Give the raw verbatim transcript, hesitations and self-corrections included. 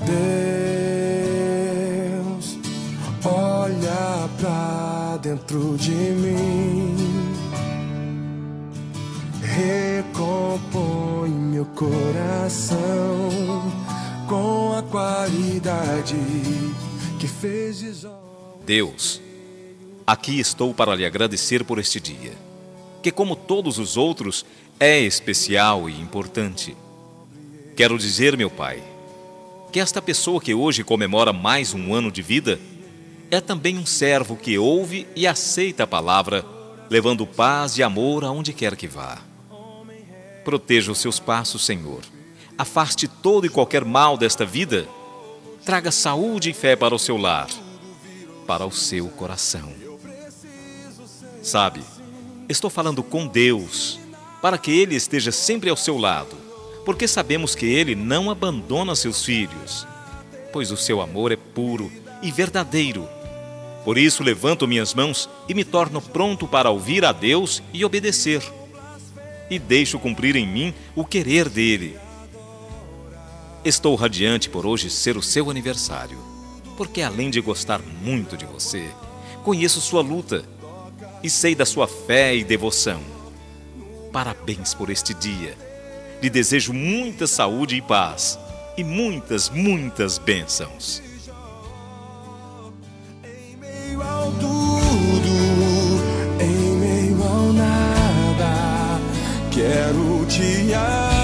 Deus, olha pra dentro de mim, recompõe meu coração com a qualidade que fez de Jó. Deus, aqui estou para lhe agradecer por este dia, que como todos os outros é especial e importante. Quero dizer, meu Pai, que esta pessoa que hoje comemora mais um ano de vida é também um servo que ouve e aceita a palavra, levando paz e amor aonde quer que vá. Proteja os seus passos, Senhor. Afaste todo e qualquer mal desta vida. Traga saúde e fé para o seu lar, para o seu coração. Sabe, estou falando com Deus, para que Ele esteja sempre ao seu lado, porque sabemos que Ele não abandona seus filhos, pois o seu amor é puro e verdadeiro. Por isso levanto minhas mãos e me torno pronto para ouvir a Deus e obedecer. E deixo cumprir em mim o querer dEle. Estou radiante por hoje ser o seu aniversário, porque além de gostar muito de você, conheço sua luta e sei da sua fé e devoção. Parabéns por este dia. Lhe desejo muita saúde e paz e muitas, muitas bênçãos. Em meio ao tudo, em meio ao nada, quero te amar.